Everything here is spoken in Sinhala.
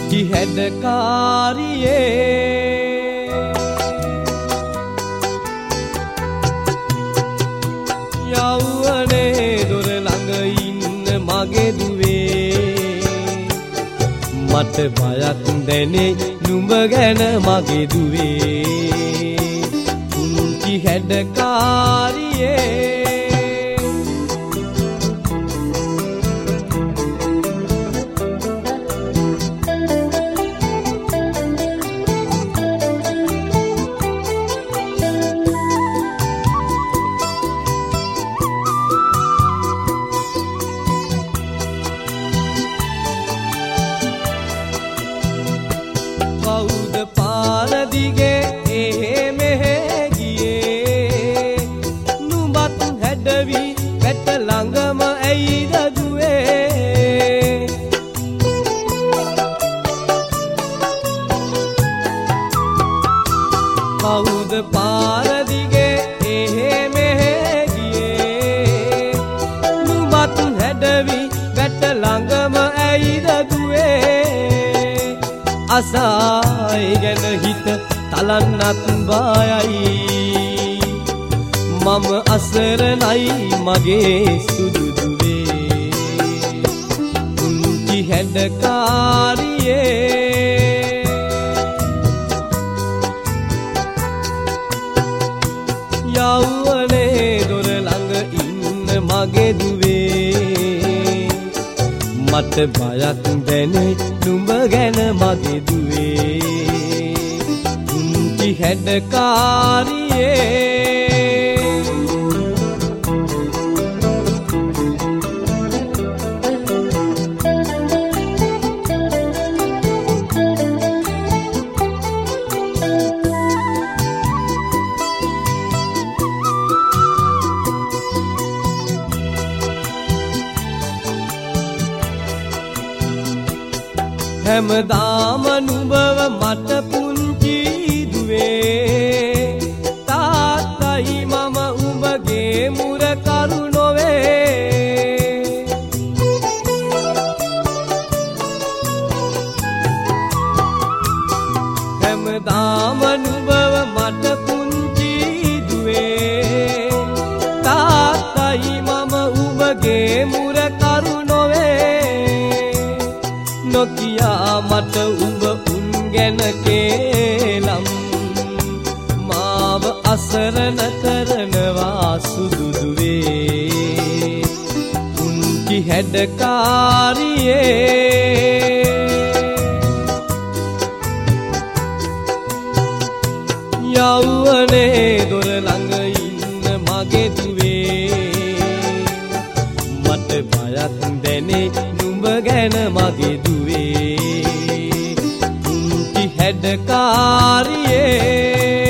පුංචි හැඩකාරියේ යෞවනේ දොර ළඟ ඉන්න මගේ දුවේ මට බයක් දැනේ නුඹ ගැන මගේ දුවේ පුංචි හැඩකාරියේ කවුද පාර දිගේ එහෙ මෙහෙ ගියේ නුඹත් හැඩවි වැට ළඟම ඇයිද දුවේ කවුද පාර දිගේ එහෙ මෙහෙ ගියේ නුඹත් හැඩවි වැට ළඟම ඇයිද දුවේ අසායි ගැන හිත තලන්නත් බයයි මම අසරණයි මගේ සුදු දුවේ පුංචි හැඩකාරියේ යෞවනේ දොර ළඟ ඉන්න මගේ දුවේ මට බයක් දැනේ නුඹ ගැන මගේ දුවේ පුංචි හැඩකාරියේ හැමදාම නුඹව මට පුංචි දුවේ තාත්තයි මම උඹගේ මුරකරු නොවේ හැමදාම නුඹව මට පුංචි දුවේ තාත්තයි මම උඹගේ මුරකරු නොකියා මට උඹ උන් ගැන කේලම් මාව අසරණ කරනවා සුදු දුවේ පුංචි හැඩකාරියේ යෞවනේ දොර ළඟ ඉන්න මගේ දුවේ මට බයක් දැනේ නුඹ ගැන මගේ දුවේ පුංචි හැඩකාරියේ